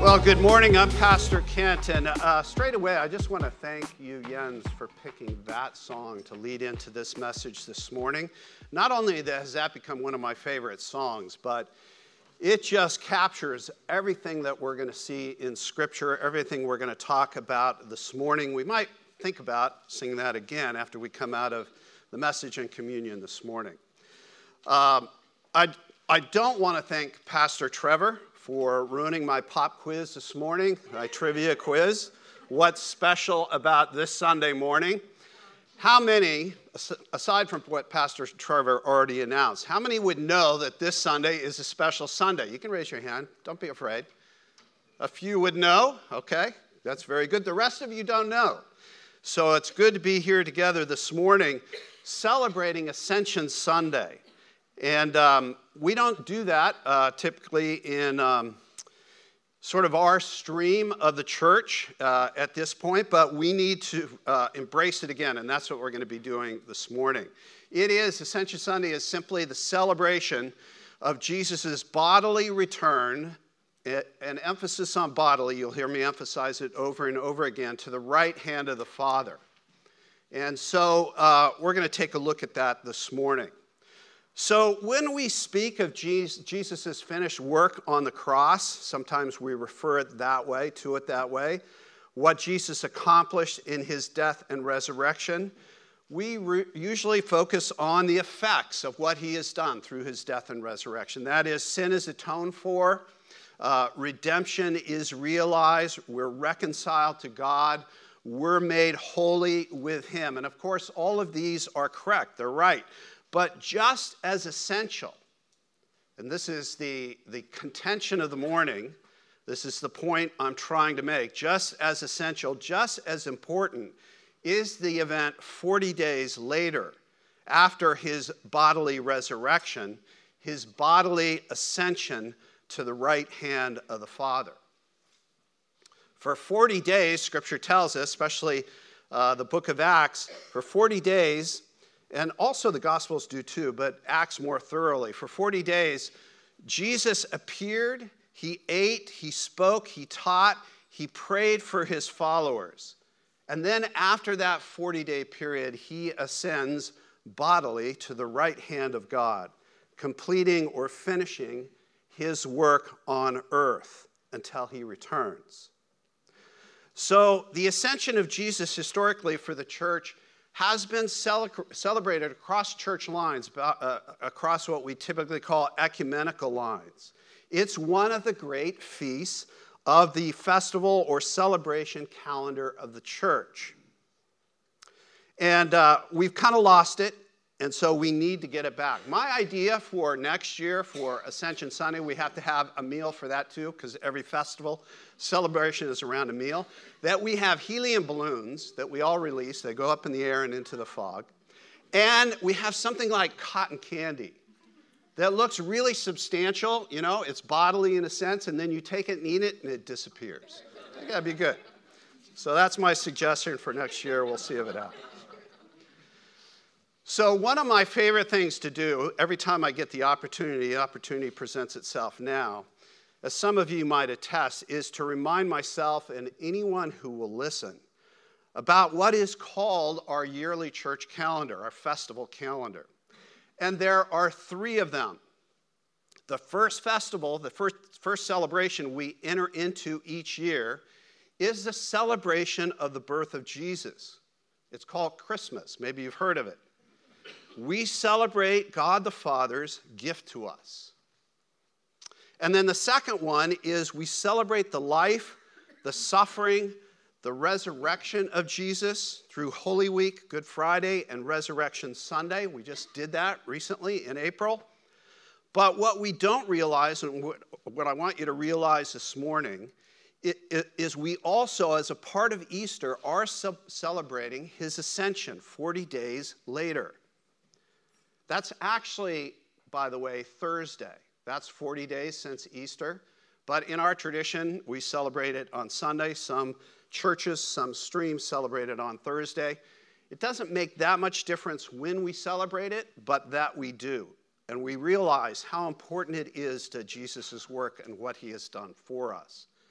Well, good morning. I'm Pastor Kent, and straight away, I just want to thank you, Jens, for picking that song to lead into this message this morning. Not only has that become one of my favorite songs, but it just captures everything that we're going to see in Scripture, everything we're going to talk about this morning. We might think about singing that again after we come out of the message and communion this morning. I don't want to thank Pastor Trevor for ruining my pop quiz this morning, my trivia quiz. What's special about this Sunday morning? How many, aside from what Pastor Trevor already announced, how many would know that this Sunday is a special Sunday? You can raise your hand. Don't be afraid. A few would know. Okay, that's very good. The rest of you don't know. So it's good to be here together this morning celebrating Ascension Sunday. And we don't do that typically in sort of our stream of the church at this point, but we need to embrace it again, and that's what we're going to be doing this morning. Ascension Sunday is simply the celebration of Jesus' bodily return, an emphasis on bodily, you'll hear me emphasize it over and over again, to the right hand of the Father. And so we're going to take a look at that this morning. So when we speak of Jesus' finished work on the cross, sometimes we refer to it that way, what Jesus accomplished in his death and resurrection, we usually focus on the effects of what he has done through his death and resurrection. That is, sin is atoned for, redemption is realized, we're reconciled to God, we're made holy with him. And of course, all of these are correct, they're right. But just as essential, and this is the contention of the morning, this is the point I'm trying to make, just as essential, just as important is the event 40 days later, after his bodily resurrection, his bodily ascension to the right hand of the Father. For 40 days, Scripture tells us, especially the book of Acts, for 40 days, and also the Gospels do too, but Acts more thoroughly. For 40 days, Jesus appeared, he ate, he spoke, he taught, he prayed for his followers. And then after that 40-day period, he ascends bodily to the right hand of God, completing or finishing his work on earth until he returns. So the ascension of Jesus historically for the church has been celebrated across church lines, across what we typically call ecumenical lines. It's one of the great feasts of the festival or celebration calendar of the church. And we've kind of lost it, and so we need to get it back. My idea for next year, for Ascension Sunday, we have to have a meal for that too, because every festival celebration is around a meal, that we have helium balloons that we all release. They go up in the air and into the fog. And we have something like cotton candy that looks really substantial. You know, it's bodily in a sense, and then you take it and eat it, and it disappears. I think that'd be good. So that's my suggestion for next year. We'll see if it happens. So one of my favorite things to do, every time I get the opportunity presents itself now, as some of you might attest, is to remind myself and anyone who will listen about what is called our yearly church calendar, our festival calendar. And there are three of them. The first festival, the first celebration we enter into each year is the celebration of the birth of Jesus. It's called Christmas. Maybe you've heard of it. We celebrate God the Father's gift to us. And then the second one is we celebrate the life, the suffering, the resurrection of Jesus through Holy Week, Good Friday, and Resurrection Sunday. We just did that recently in April. But what we don't realize, and what I want you to realize this morning, is we also, as a part of Easter, are celebrating his ascension 40 days later. That's actually, by the way, Thursday. That's 40 days since Easter. But in our tradition, we celebrate it on Sunday. Some churches, some streams celebrate it on Thursday. It doesn't make that much difference when we celebrate it, but that we do. And we realize how important it is to Jesus' work and what he has done for us.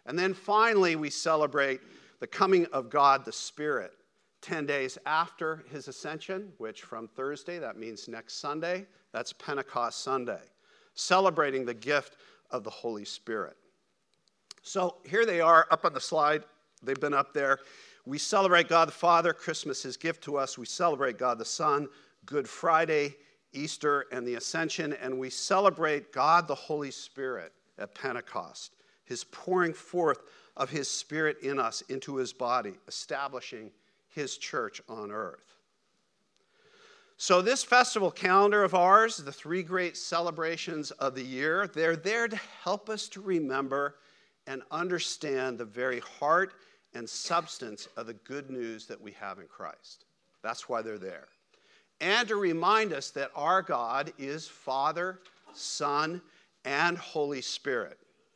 And then finally, we celebrate the coming of God the Spirit 10 days after his ascension, which from Thursday, that means next Sunday, that's Pentecost Sunday, celebrating the gift of the Holy Spirit. So here they are up on the slide. They've been up there. We celebrate God the Father, Christmas, his gift to us. We celebrate God the Son, Good Friday, Easter, and the Ascension. And we celebrate God the Holy Spirit at Pentecost, his pouring forth of his Spirit in us into his body, establishing his church on earth. So this festival calendar of ours, the three great celebrations of the year, they're there to help us to remember and understand the very heart and substance of the good news that we have in Christ. That's why they're there. And to remind us that our God is Father, Son, and Holy Spirit.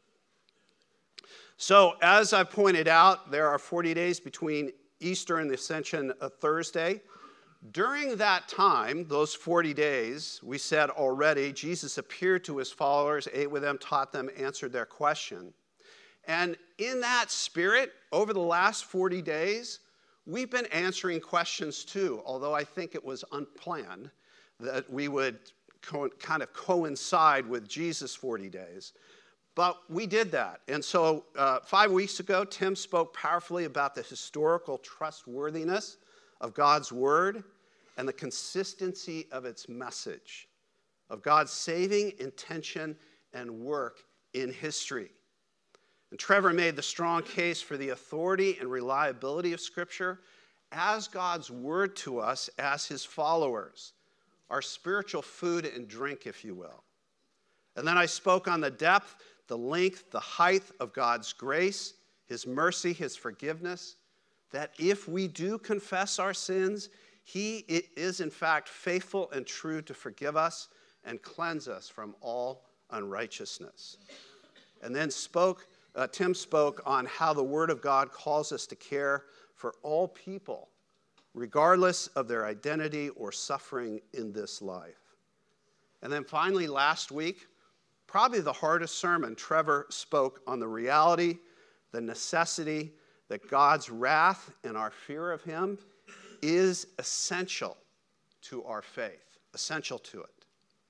So, as I pointed out, there are 40 days between Easter and the Ascension of Thursday. During that time, those 40 days, we said already, Jesus appeared to his followers, ate with them, taught them, answered their question. And in that spirit, over the last 40 days, we've been answering questions too, although I think it was unplanned that we would kind of coincide with Jesus' 40 days. But we did that. And so 5 weeks ago, Tim spoke powerfully about the historical trustworthiness of God's word and the consistency of its message, of God's saving intention and work in history. And Trevor made the strong case for the authority and reliability of Scripture as God's word to us as his followers, our spiritual food and drink, if you will. And then I spoke on the depth, the length, the height of God's grace, his mercy, his forgiveness, that if we do confess our sins, he is in fact faithful and true to forgive us and cleanse us from all unrighteousness. And then Tim spoke on how the Word of God calls us to care for all people, regardless of their identity or suffering in this life. And then finally, last week, probably the hardest sermon, Trevor spoke on the reality, the necessity that God's wrath and our fear of him is essential to our faith, essential to it.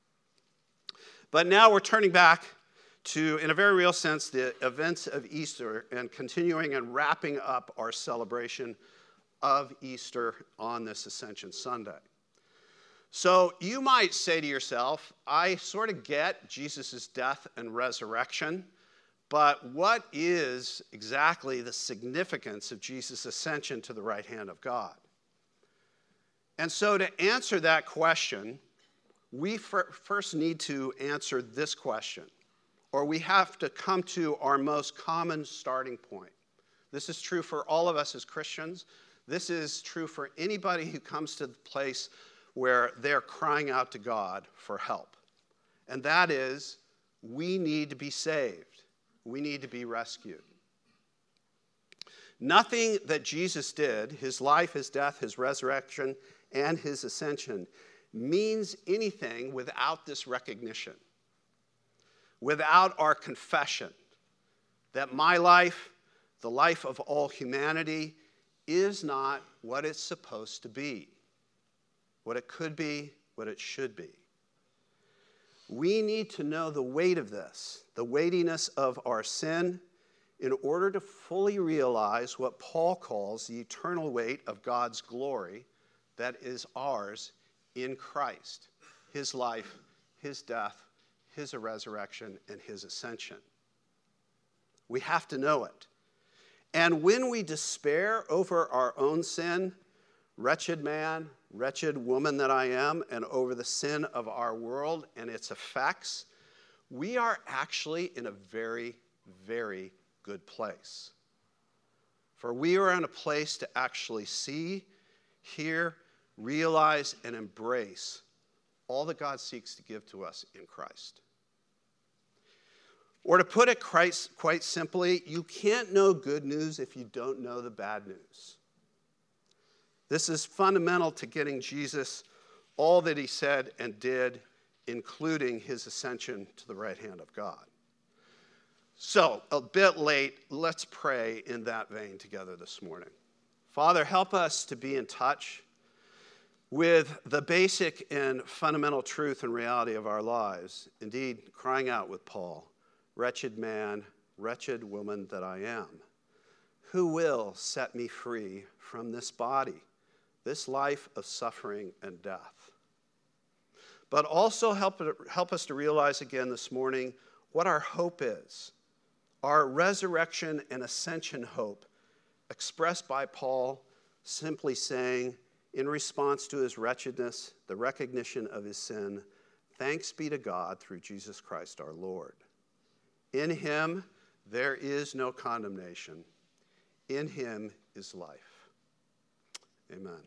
But now we're turning back to, in a very real sense, the events of Easter and continuing and wrapping up our celebration of Easter on this Ascension Sunday. So you might say to yourself, I sort of get Jesus' death and resurrection, but what is exactly the significance of Jesus' ascension to the right hand of God? And so to answer that question, we first need to answer this question, or we have to come to our most common starting point. This is true for all of us as Christians. This is true for anybody who comes to the place where they're crying out to God for help. And that is, we need to be saved. We need to be rescued. Nothing that Jesus did, his life, his death, his resurrection, and his ascension, means anything without this recognition, without our confession that my life, the life of all humanity, is not what it's supposed to be, what it could be, what it should be. We need to know the weight of this, the weightiness of our sin, in order to fully realize what Paul calls the eternal weight of God's glory that is ours in Christ, his life, his death, his resurrection, and his ascension. We have to know it. And when we despair over our own sin, wretched man, wretched woman that I am, and over the sin of our world and its effects, we are actually in a very, very good place. For we are in a place to actually see, hear, realize, and embrace all that God seeks to give to us in Christ. Or to put it quite simply, you can't know good news if you don't know the bad news. This is fundamental to getting Jesus all that he said and did, including his ascension to the right hand of God. So, a bit late, let's pray in that vein together this morning. Father, help us to be in touch with the basic and fundamental truth and reality of our lives. Indeed, crying out with Paul, "Wretched man, wretched woman that I am, who will set me free from this body, this life of suffering and death?" But also help us to realize again this morning what our hope is. Our resurrection and ascension hope, expressed by Paul simply saying, in response to his wretchedness, the recognition of his sin, "Thanks be to God through Jesus Christ our Lord. In him there is no condemnation. In him is life." Amen.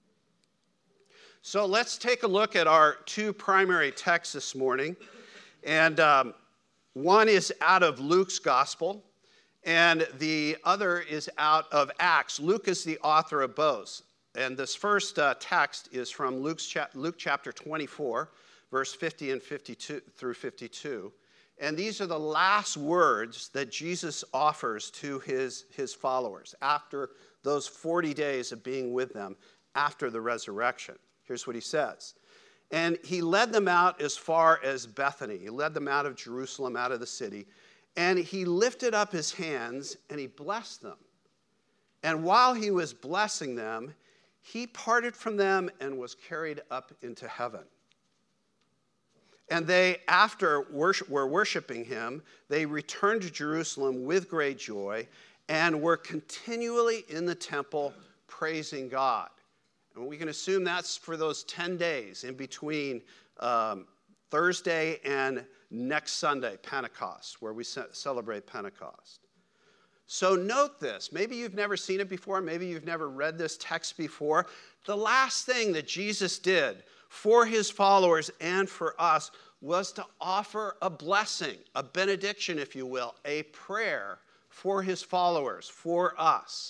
So let's take a look at our two primary texts this morning. And one is out of Luke's gospel, and the other is out of Acts. Luke is the author of both. And this first text is from Luke chapter 24, verse 50 and 52 through 52. And these are the last words that Jesus offers to his followers after those 40 days of being with them after the resurrection. Here's what he says. "And he led them out as far as Bethany." He led them out of Jerusalem, out of the city. "And he lifted up his hands and he blessed them. And while he was blessing them, he parted from them and was carried up into heaven. And they, after were worshiping him, they returned to Jerusalem with great joy and were continually in the temple praising God." And we can assume that's for those 10 days in between Thursday and next Sunday, Pentecost, where we celebrate Pentecost. So note this. Maybe you've never seen it before. Maybe you've never read this text before. The last thing that Jesus did for his followers and for us was to offer a blessing, a benediction, if you will, a prayer for his followers, for us.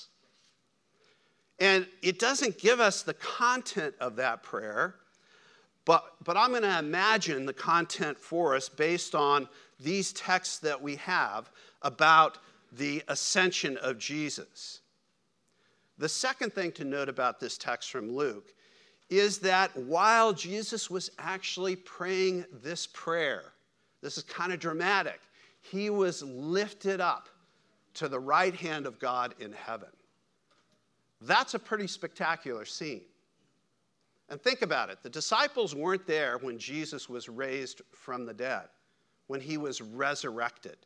And it doesn't give us the content of that prayer, but I'm going to imagine the content for us based on these texts that we have about the ascension of Jesus. The second thing to note about this text from Luke is that while Jesus was actually praying this prayer, this is kind of dramatic, he was lifted up to the right hand of God in heaven. That's a pretty spectacular scene. And think about it. The disciples weren't there when Jesus was raised from the dead, when he was resurrected.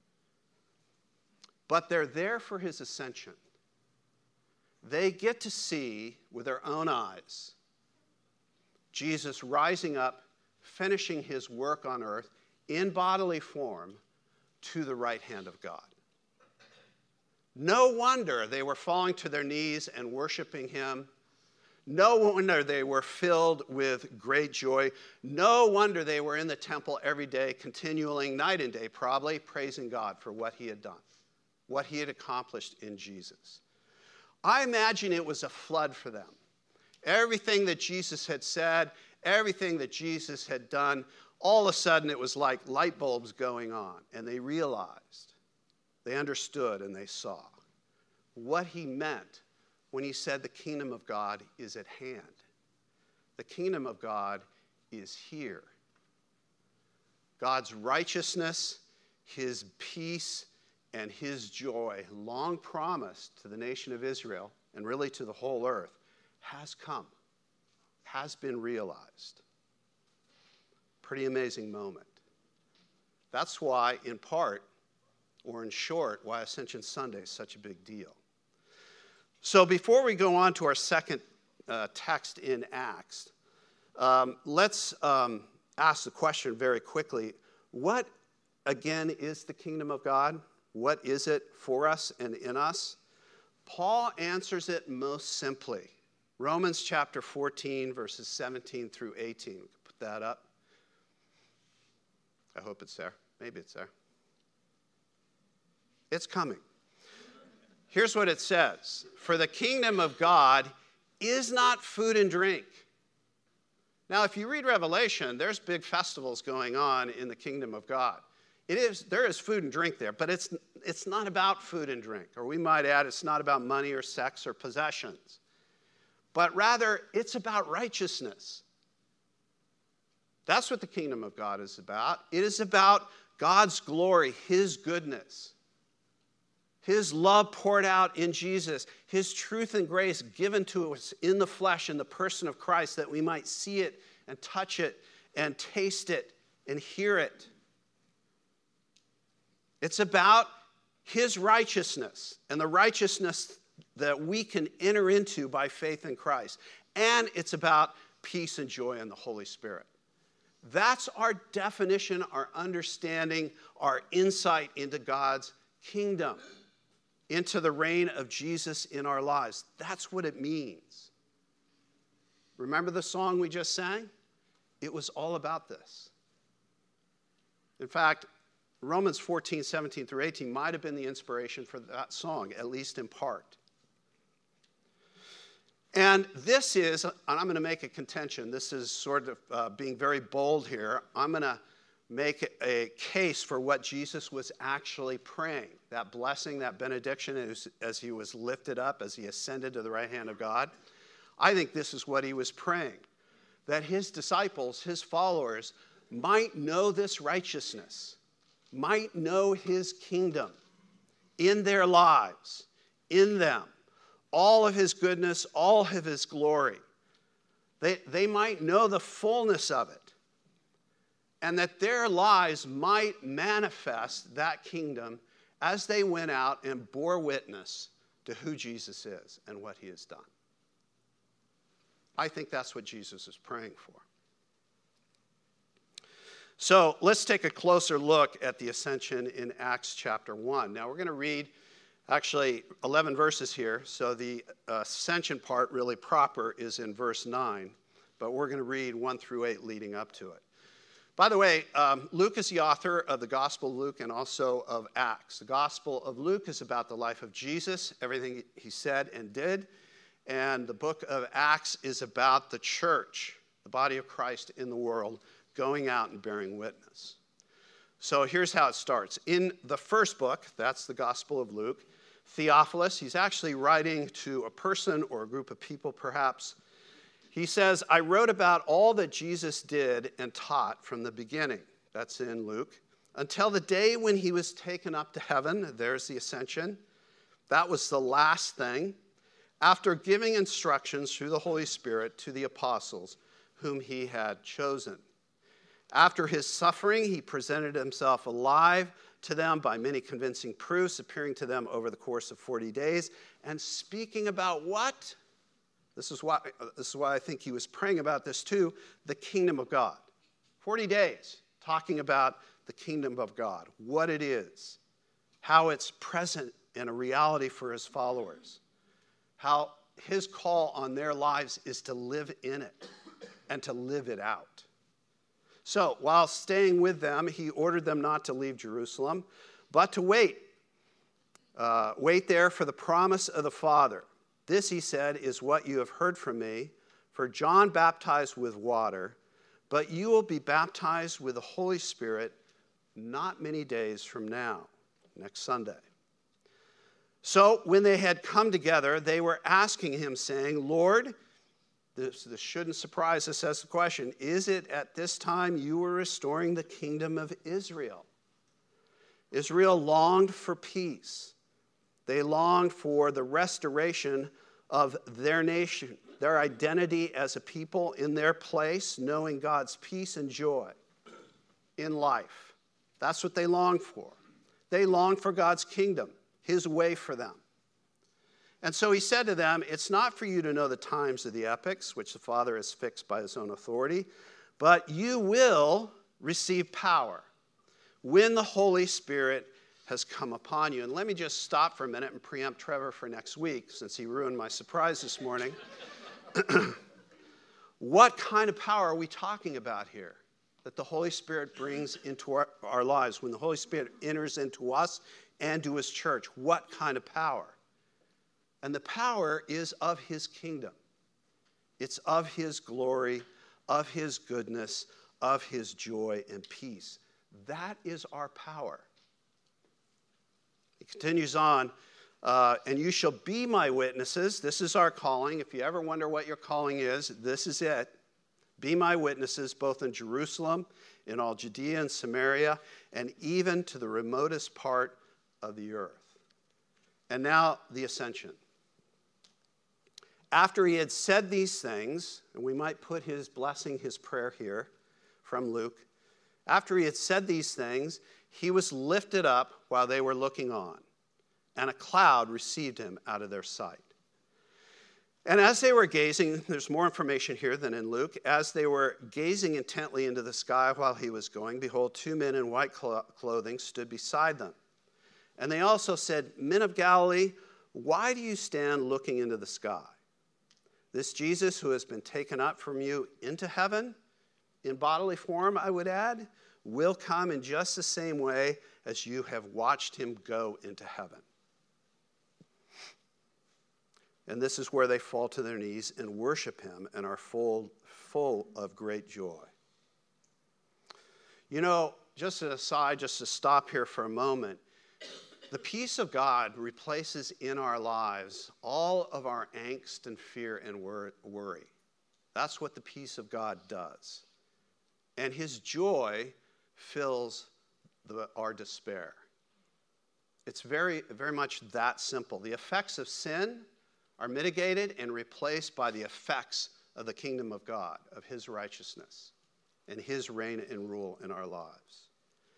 But they're there for his ascension. They get to see with their own eyes Jesus rising up, finishing his work on earth in bodily form to the right hand of God. No wonder they were falling to their knees and worshiping him. No wonder they were filled with great joy. No wonder they were in the temple every day, continuing night and day, probably praising God for what he had done, what he had accomplished in Jesus. I imagine it was a flood for them. Everything that Jesus had said, everything that Jesus had done, all of a sudden it was like light bulbs going on, and they realized, they understood, and they saw what he meant when he said the kingdom of God is at hand. The kingdom of God is here. God's righteousness, his peace, and his joy, long promised to the nation of Israel, and really to the whole earth, has come, has been realized. Pretty amazing moment. That's why, in part, or in short, why Ascension Sunday is such a big deal. So before we go on to our second text in Acts, let's ask the question very quickly. What, again, is the kingdom of God? What is it for us and in us? Paul answers it most simply. Romans chapter 14, verses 17 through 18. We can put that up. I hope it's there. Maybe it's there. It's coming. Here's what it says. "For the kingdom of God is not food and drink." Now, if you read Revelation, there's big festivals going on in the kingdom of God. There is food and drink there, but it's not about food and drink. Or we might add, it's not about money or sex or possessions. But rather, it's about righteousness. That's what the kingdom of God is about. It is about God's glory, his goodness, his love poured out in Jesus, his truth and grace given to us in the flesh in the person of Christ, that we might see it and touch it and taste it and hear it. It's about his righteousness and the righteousness that we can enter into by faith in Christ. And it's about peace and joy in the Holy Spirit. That's our definition, our understanding, our insight into God's kingdom, into the reign of Jesus in our lives. That's what it means. Remember the song we just sang? It was all about this. In fact, Romans 14, 17 through 18 might have been the inspiration for that song, at least in part. And this is, and I'm going to make a contention, this is sort of being very bold here. I'm going to make a case for what Jesus was actually praying. That blessing, that benediction as he was lifted up, as he ascended to the right hand of God. I think this is what he was praying. That his disciples, his followers, might know this righteousness, might know his kingdom in their lives, in them. All of his goodness, all of his glory. They might know the fullness of it. And that their lives might manifest that kingdom as they went out and bore witness to who Jesus is and what he has done. I think that's what Jesus is praying for. So let's take a closer look at the ascension in Acts chapter 1. Now we're going to read actually 11 verses here, so the ascension part really proper is in verse 9, but we're going to read 1 through 8 leading up to it. By the way, Luke is the author of the Gospel of Luke and also of Acts. The Gospel of Luke is about the life of Jesus, everything he said and did, and the book of Acts is about the church, the body of Christ in the world, going out and bearing witness. So here's how it starts. In the first book, that's the Gospel of Luke, Theophilus, he's actually writing to a person or a group of people perhaps. He says, I wrote about all that Jesus did and taught from the beginning, that's in Luke, until the day when he was taken up to heaven. There's the ascension. That was the last thing. After giving instructions through the Holy Spirit to the apostles whom he had chosen. After his suffering, he presented himself alive to them by many convincing proofs, appearing to them over the course of 40 days, and speaking about what? This is why I think he was praying about this too, the kingdom of God. 40 days talking about the kingdom of God, what it is, how it's present and a reality for his followers, how his call on their lives is to live in it and to live it out. So, while staying with them, he ordered them not to leave Jerusalem, but to wait. Wait there for the promise of the Father. This, he said, is what you have heard from me. For John baptized with water, but you will be baptized with the Holy Spirit not many days from now, next Sunday. So, when they had come together, they were asking him, saying, Lord, this shouldn't surprise us as the question, is it at this time you were restoring the kingdom of Israel? Israel longed for peace. They longed for the restoration of their nation, their identity as a people in their place, knowing God's peace and joy in life. That's what they longed for. They longed for God's kingdom, his way for them. And so he said to them, it's not for you to know the times of the epochs, which the Father has fixed by his own authority, but you will receive power when the Holy Spirit has come upon you. And let me just stop for a minute and preempt Trevor for next week, since he ruined my surprise this morning. What kind of power are we talking about here that the Holy Spirit brings into our lives? When the Holy Spirit enters into us and to his church, what kind of power? And the power is of his kingdom. It's of his glory, of his goodness, of his joy and peace. That is our power. He continues on, and you shall be my witnesses. This is our calling. If you ever wonder what your calling is, this is it. Be my witnesses both in Jerusalem, in all Judea and Samaria, and even to the remotest part of the earth. And now the ascension. After he had said these things, and we might put his blessing, his prayer here from Luke. After he had said these things, he was lifted up while they were looking on, and a cloud received him out of their sight. And as they were gazing, there's more information here than in Luke. As they were gazing intently into the sky while he was going, behold, 2 men in white clothing stood beside them. And they also said, Men of Galilee, why do you stand looking into the sky? This Jesus who has been taken up from you into heaven, in bodily form, I would add, will come in just the same way as you have watched him go into heaven. And this is where they fall to their knees and worship him and are full of great joy. You know, just an aside, just to stop here for a moment, the peace of God replaces in our lives all of our angst and fear and worry. That's what the peace of God does. And his joy fills our despair. It's very, very much that simple. The effects of sin are mitigated and replaced by the effects of the kingdom of God, of his righteousness, and his reign and rule in our lives.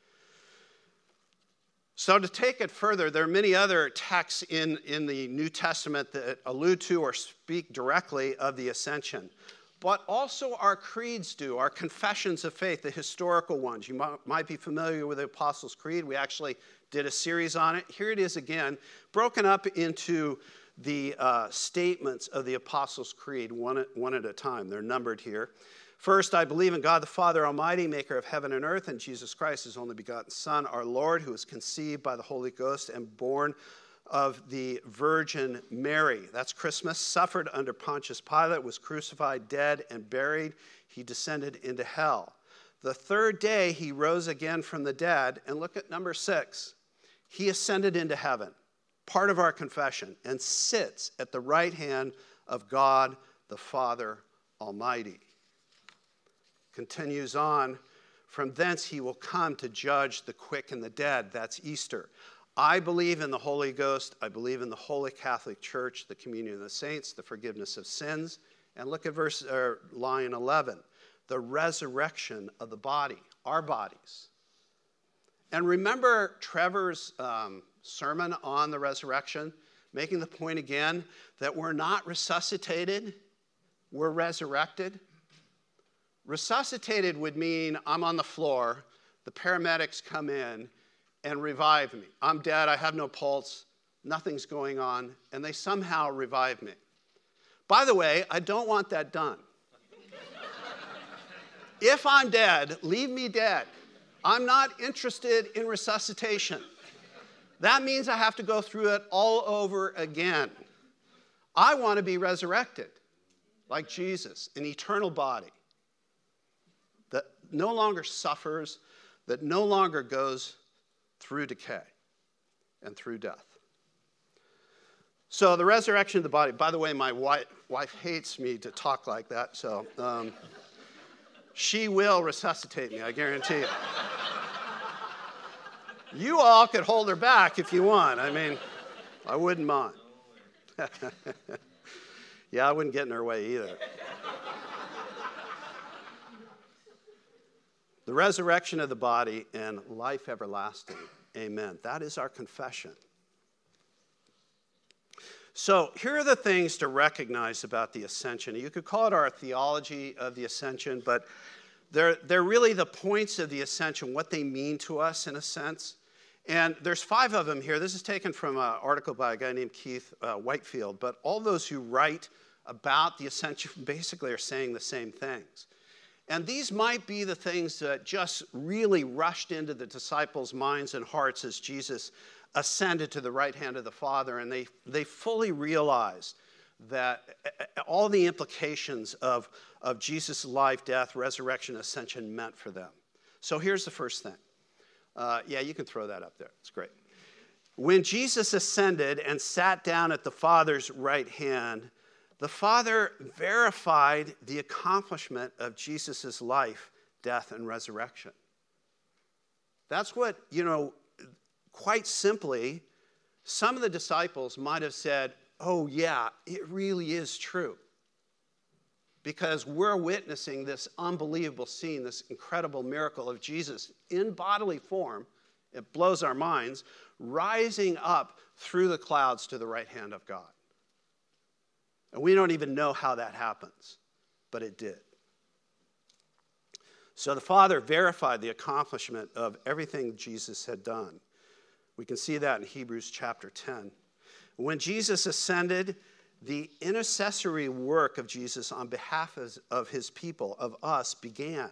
So to take it further, there are many other texts in the New Testament that allude to or speak directly of the ascension. But also our creeds do, our confessions of faith, the historical ones. You might be familiar with the Apostles' Creed. We actually did a series on it. Here it is again, broken up into the statements of the Apostles' Creed one at a time. They're numbered here. First, I believe in God the Father Almighty, maker of heaven and earth, and Jesus Christ, his only begotten Son, our Lord, who was conceived by the Holy Ghost and born of the Virgin Mary. That's Christmas. Suffered under Pontius Pilate, was crucified, dead, and buried. He descended into hell. The third day, he rose again from the dead. And look at number 6. He ascended into heaven, part of our confession, and sits at the right hand of God the Father Almighty. Continues on, from thence he will come to judge the quick and the dead. That's Easter. I believe in the Holy Ghost. I believe in the Holy Catholic Church, the communion of the saints, the forgiveness of sins. And look at line 11, the resurrection of the body, our bodies. And remember Trevor's sermon on the resurrection, making the point again that we're not resuscitated, we're resurrected. Resuscitated would mean I'm on the floor, the paramedics come in and revive me. I'm dead, I have no pulse, nothing's going on, and they somehow revive me. By the way, I don't want that done. If I'm dead, leave me dead. I'm not interested in resuscitation. That means I have to go through it all over again. I want to be resurrected, like Jesus, an eternal body that no longer suffers, that no longer goes through decay and through death. So the resurrection of the body, by the way, my wife hates me to talk like that, so she will resuscitate me, I guarantee it. You all could hold her back if you want. I mean, I wouldn't mind. Yeah, I wouldn't get in her way either. The resurrection of the body and life everlasting. Amen. That is our confession. So here are the things to recognize about the ascension. You could call it our theology of the ascension, but they're really the points of the ascension, what they mean to us in a sense. And there's 5 of them here. This is taken from an article by a guy named Keith Whitefield. But all those who write about the ascension basically are saying the same things. And these might be the things that just really rushed into the disciples' minds and hearts as Jesus ascended to the right hand of the Father. And they fully realized that all the implications of Jesus' life, death, resurrection, ascension meant for them. So here's the first thing. Yeah, you can throw that up there. It's great. When Jesus ascended and sat down at the Father's right hand, the Father verified the accomplishment of Jesus' life, death, and resurrection. That's what, quite simply, some of the disciples might have said, oh yeah, it really is true. Because we're witnessing this unbelievable scene, this incredible miracle of Jesus in bodily form, it blows our minds, rising up through the clouds to the right hand of God. And we don't even know how that happens, but it did. So the Father verified the accomplishment of everything Jesus had done. We can see that in Hebrews chapter 10. When Jesus ascended, the intercessory work of Jesus on behalf of his people, of us, began.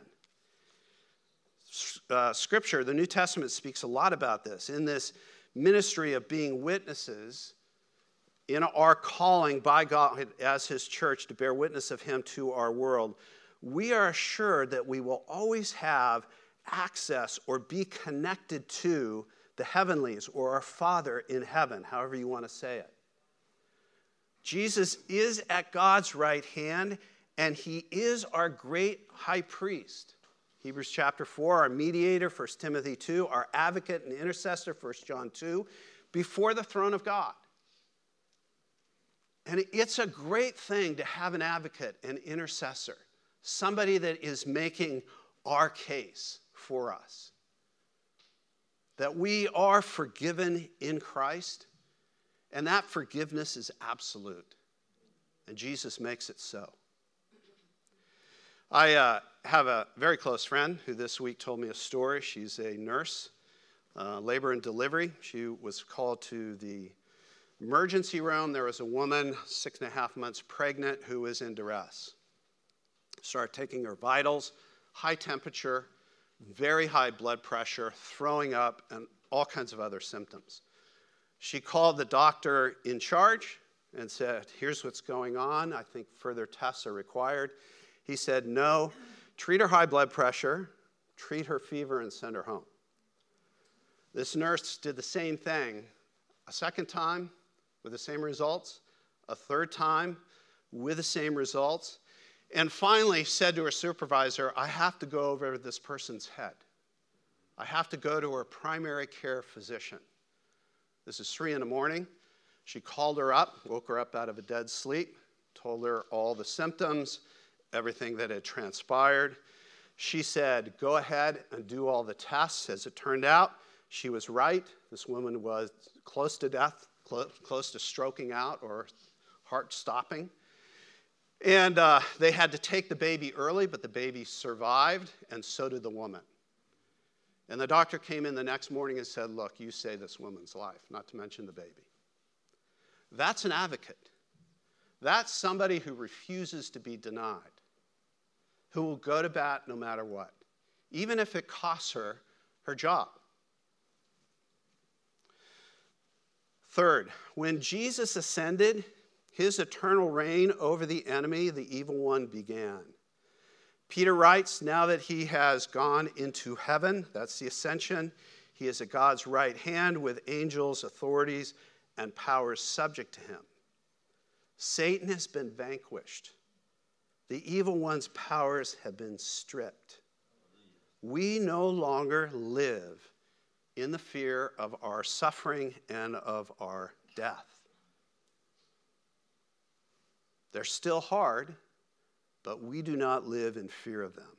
Scripture, the New Testament, speaks a lot about this. In this ministry of being witnesses, in our calling by God as his church to bear witness of him to our world, we are assured that we will always have access or be connected to the heavenlies or our Father in heaven, however you want to say it. Jesus is at God's right hand, and he is our great high priest. Hebrews chapter 4, our mediator, 1 Timothy 2, our advocate and intercessor, 1 John 2, before the throne of God. And it's a great thing to have an advocate, an intercessor, somebody that is making our case for us. That we are forgiven in Christ, and that forgiveness is absolute. And Jesus makes it so. I have a very close friend who this week told me a story. She's a nurse, labor and delivery. She was called to the emergency room. There was a woman 6.5 months pregnant who was in duress. Started taking her vitals, high temperature, very high blood pressure, throwing up, and all kinds of other symptoms. She called the doctor in charge and said, here's what's going on. I think further tests are required. He said, no, treat her high blood pressure, treat her fever, and send her home. This nurse did the same thing a second time with the same results, a third time with the same results, and finally said to her supervisor, I have to go over this person's head. I have to go to her primary care physician. This is 3 a.m. She called her up, woke her up out of a dead sleep, told her all the symptoms, everything that had transpired. She said, go ahead and do all the tests. As it turned out, she was right. This woman was close to death, close to stroking out or heart stopping. And they had to take the baby early, but the baby survived, and so did the woman. And the doctor came in the next morning and said, look, you saved this woman's life, not to mention the baby. That's an advocate. That's somebody who refuses to be denied, who will go to bat no matter what, even if it costs her her job. Third, when Jesus ascended, his eternal reign over the enemy, the evil one, began. Peter writes, now that he has gone into heaven, that's the ascension, he is at God's right hand with angels, authorities, and powers subject to him. Satan has been vanquished. The evil one's powers have been stripped. We no longer live in the fear of our suffering and of our death. They're still hard, but we do not live in fear of them.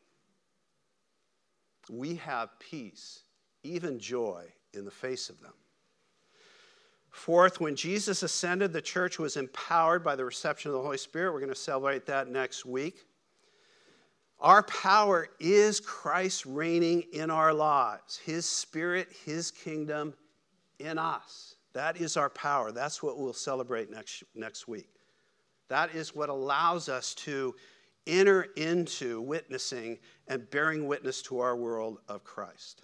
We have peace, even joy, in the face of them. Fourth, when Jesus ascended, the church was empowered by the reception of the Holy Spirit. We're going to celebrate that next week. Our power is Christ reigning in our lives. His Spirit, His kingdom in us. That is our power. That's what we'll celebrate next week. That is what allows us to enter into witnessing and bearing witness to our world of Christ.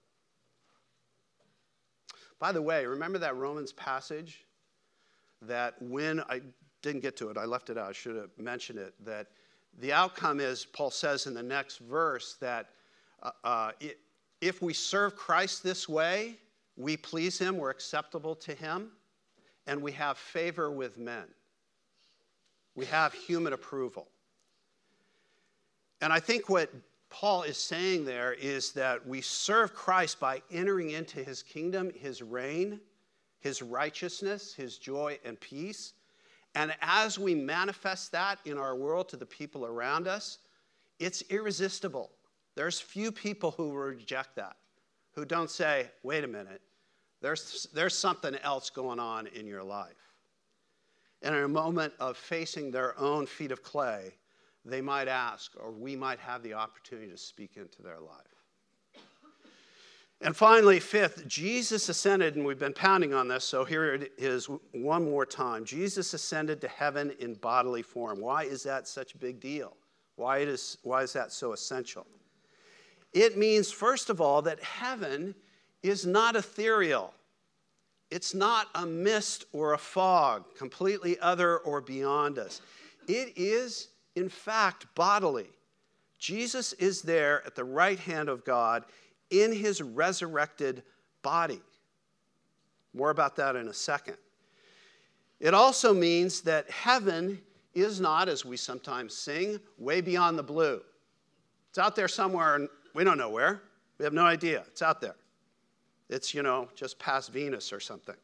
By the way, remember that Romans passage that when I didn't get to it, I left it out, I should have mentioned it, that the outcome is, Paul says in the next verse, that if we serve Christ this way, we please him, we're acceptable to him, and we have favor with men. We have human approval. And I think what Paul is saying there is that we serve Christ by entering into his kingdom, his reign, his righteousness, his joy and peace. And as we manifest that in our world to the people around us, it's irresistible. There's few people who reject that, who don't say, wait a minute, there's something else going on in your life. And in a moment of facing their own feet of clay, they might ask, or we might have the opportunity to speak into their life. And finally, fifth, Jesus ascended, and we've been pounding on this, so here it is one more time. Jesus ascended to heaven in bodily form. Why is that such a big deal? Why is that so essential? It means, first of all, that heaven is not ethereal. It's not a mist or a fog, completely other or beyond us. It is, in fact, bodily. Jesus is there at the right hand of God in his resurrected body. More about that in a second. It also means that heaven is not, as we sometimes sing, way beyond the blue. It's out there somewhere, and we don't know where. We have no idea. It's out there. It's, just past Venus or something.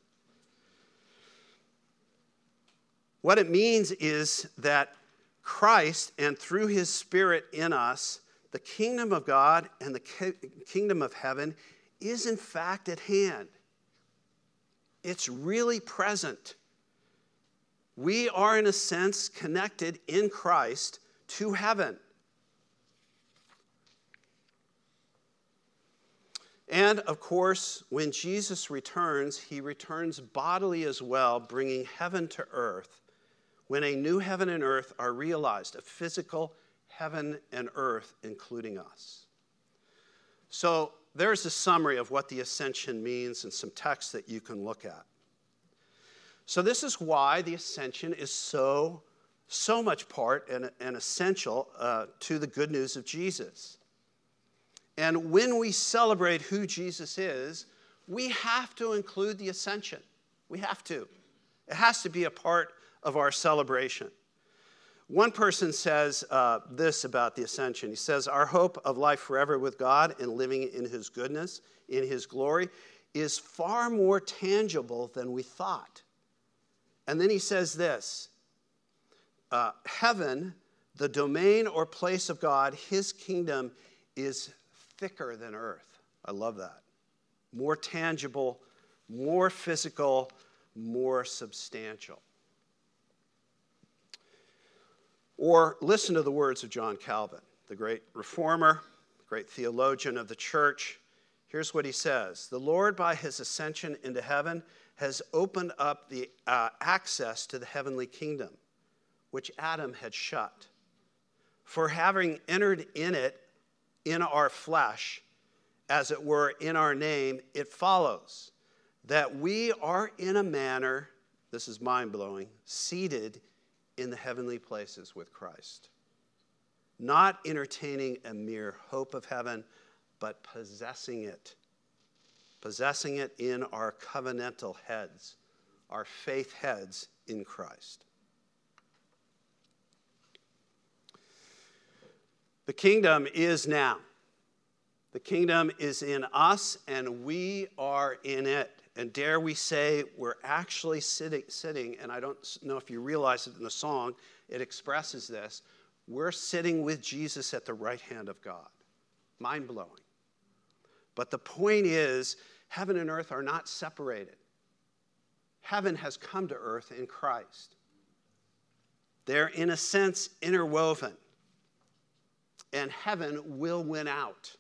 What it means is that Christ, and through his Spirit in us, the kingdom of God and the kingdom of heaven is in fact at hand. It's really present. We are, in a sense, connected in Christ to heaven. And, of course, when Jesus returns, he returns bodily as well, bringing heaven to earth, when a new heaven and earth are realized, a physical heaven and earth, including us. So there's a summary of what the ascension means and some text that you can look at. So this is why the ascension is so much part and essential to the good news of Jesus. And when we celebrate who Jesus is, we have to include the ascension. We have to. It has to be a part of our celebration. One person says this about the ascension. He says, our hope of life forever with God and living in his goodness, in his glory, is far more tangible than we thought. And then he says this, heaven, the domain or place of God, his kingdom is thicker than earth. I love that. More tangible, more physical, more substantial. Or listen to the words of John Calvin, the great reformer, great theologian of the church. Here's what he says. The Lord, by his ascension into heaven, has opened up the access to the heavenly kingdom, which Adam had shut. For having entered in it, in our flesh, as it were, in our name, it follows that we are in a manner, this is mind-blowing, seated in the heavenly places with Christ. Not entertaining a mere hope of heaven, but possessing it in our covenantal heads, our faith heads in Christ. The kingdom is now. The kingdom is in us, and we are in it. And dare we say, we're actually sitting, and I don't know if you realize it in the song, it expresses this. We're sitting with Jesus at the right hand of God. Mind-blowing. But the point is, heaven and earth are not separated. Heaven has come to earth in Christ. They're, in a sense, interwoven. And heaven will win out.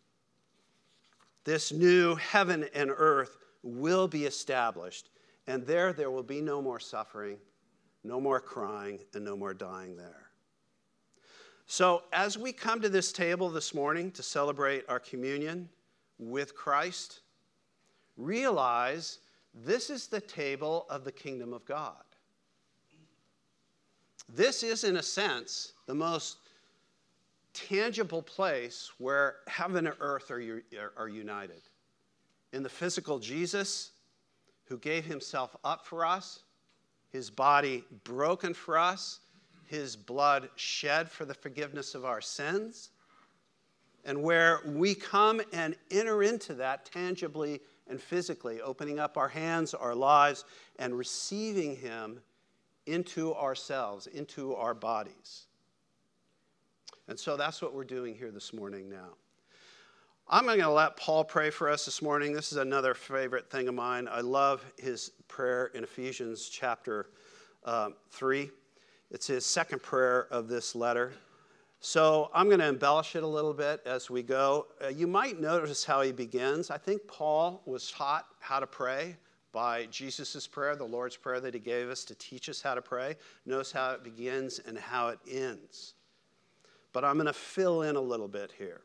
This new heaven and earth will be established, and there will be no more suffering, no more crying, and no more dying there. So as we come to this table this morning to celebrate our communion with Christ, realize this is the table of the kingdom of God. This is, in a sense, the most tangible place where heaven and earth are united. In the physical Jesus, who gave himself up for us, his body broken for us, his blood shed for the forgiveness of our sins, and where we come and enter into that tangibly and physically, opening up our hands, our lives, and receiving him into ourselves, into our bodies. And so that's what we're doing here this morning now. I'm going to let Paul pray for us this morning. This is another favorite thing of mine. I love his prayer in Ephesians chapter 3. It's his second prayer of this letter. So I'm going to embellish it a little bit as we go. You might notice how he begins. I think Paul was taught how to pray by Jesus' prayer, the Lord's Prayer that he gave us to teach us how to pray. Notice how it begins and how it ends. But I'm going to fill in a little bit here.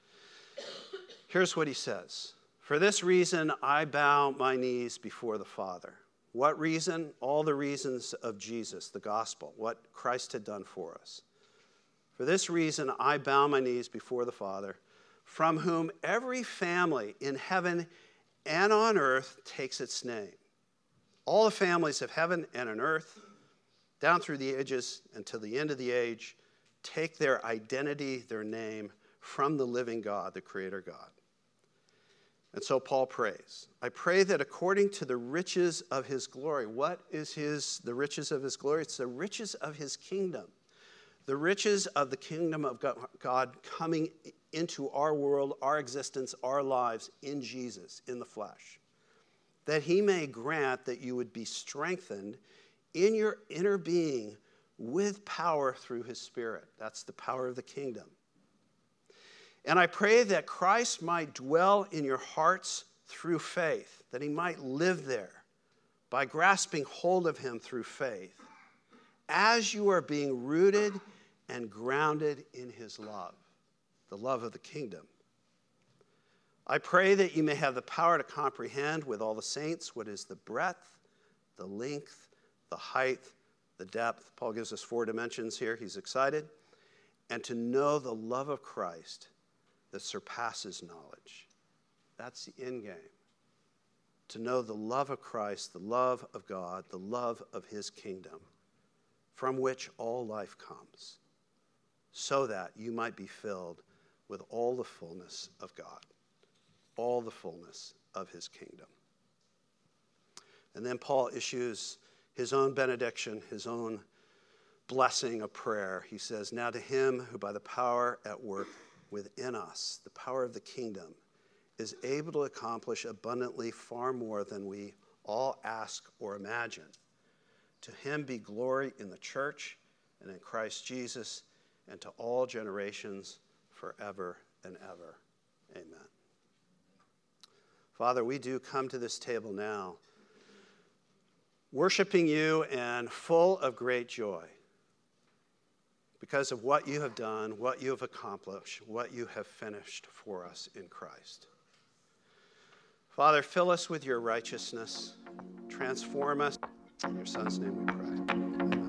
Here's what he says. For this reason, I bow my knees before the Father. What reason? All the reasons of Jesus, the gospel, what Christ had done for us. For this reason, I bow my knees before the Father, from whom every family in heaven and on earth takes its name. All the families of heaven and on earth, down through the ages until the end of the age, take their identity, their name, from the living God, the Creator God. And so Paul prays. I pray that according to the riches of his glory. What is the riches of his glory? It's the riches of his kingdom. The riches of the kingdom of God coming into our world, our existence, our lives in Jesus, in the flesh. That he may grant that you would be strengthened in your inner being with power through his Spirit. That's the power of the kingdom. And I pray that Christ might dwell in your hearts through faith, that he might live there by grasping hold of him through faith, as you are being rooted and grounded in his love, the love of the kingdom. I pray that you may have the power to comprehend with all the saints what is the breadth, the length, the height, the depth. Paul gives us 4 dimensions here. He's excited. And to know the love of Christ that surpasses knowledge. That's the end game. To know the love of Christ, the love of God, the love of his kingdom, from which all life comes, so that you might be filled with all the fullness of God, all the fullness of his kingdom. And then Paul issues his own benediction, his own blessing of prayer. He says, now to him who by the power at work within us, the power of the kingdom, is able to accomplish abundantly far more than we all ask or imagine. To him be glory in the church and in Christ Jesus and to all generations forever and ever. Amen. Father, we do come to this table now, worshiping you and full of great joy because of what you have done, what you have accomplished, what you have finished for us in Christ. Father, fill us with your righteousness, transform us. In your Son's name we pray. Amen.